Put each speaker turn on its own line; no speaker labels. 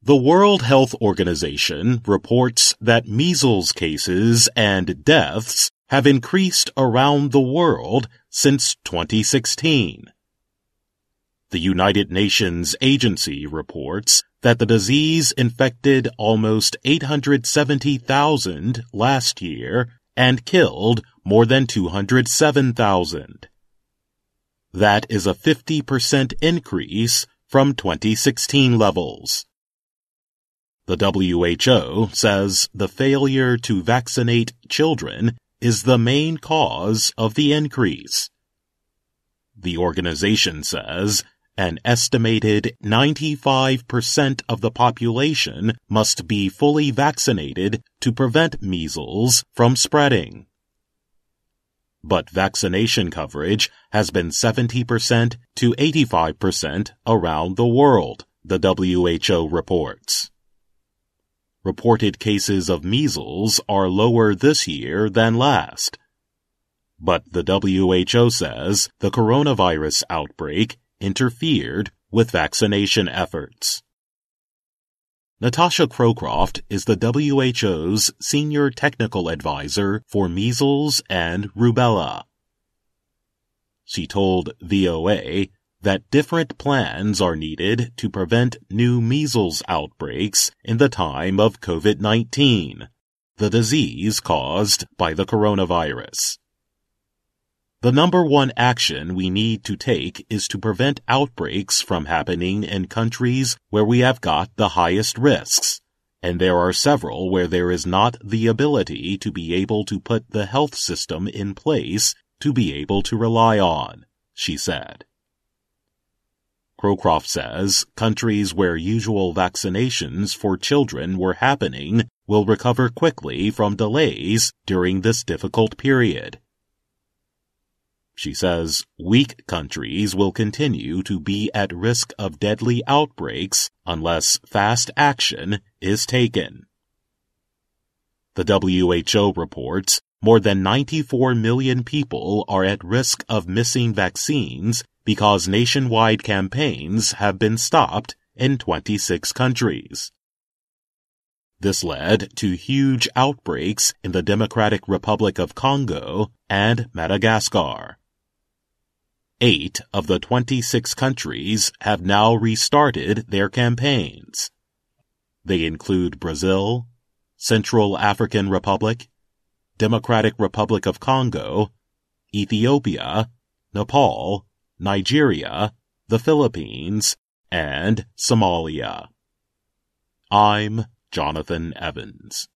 The World Health Organization reports that measles cases and deaths have increased around the world since 2016. The United Nations Agency reports that the disease infected almost 870,000 last year and killed more than 207,000. That is a 50% increase from 2016 levels. The WHO says the failure to vaccinate children is the main cause of the increase. The organization says an estimated 95% of the population must be fully vaccinated to prevent measles from spreading. But vaccination coverage has been 70% to 85% around the world, the WHO reports. Reported cases of measles are lower this year than last. But the WHO says the coronavirus outbreak interfered with vaccination efforts. Natasha Crowcroft is the WHO's Senior Technical Advisor for Measles and Rubella. She told VOA that different plans are needed to prevent new measles outbreaks in the time of COVID-19, the disease caused by the coronavirus. The number one action we need to take is to prevent outbreaks from happening in countries where we have got the highest risks, and there are several where there is not the ability to be able to put the health system in place to be able to rely on, she said. Crowcroft says countries where usual vaccinations for children were happening will recover quickly from delays during this difficult period. She says weak countries will continue to be at risk of deadly outbreaks unless fast action is taken. The WHO reports more than 94 million people are at risk of missing vaccines because nationwide campaigns have been stopped in 26 countries. This led to huge outbreaks in the Democratic Republic of Congo and Madagascar. 8 of the 26 countries have now restarted their campaigns. They include Brazil, Central African Republic, Democratic Republic of Congo, Ethiopia, Nepal, Nigeria, the Philippines, and Somalia. I'm Jonathan Evans.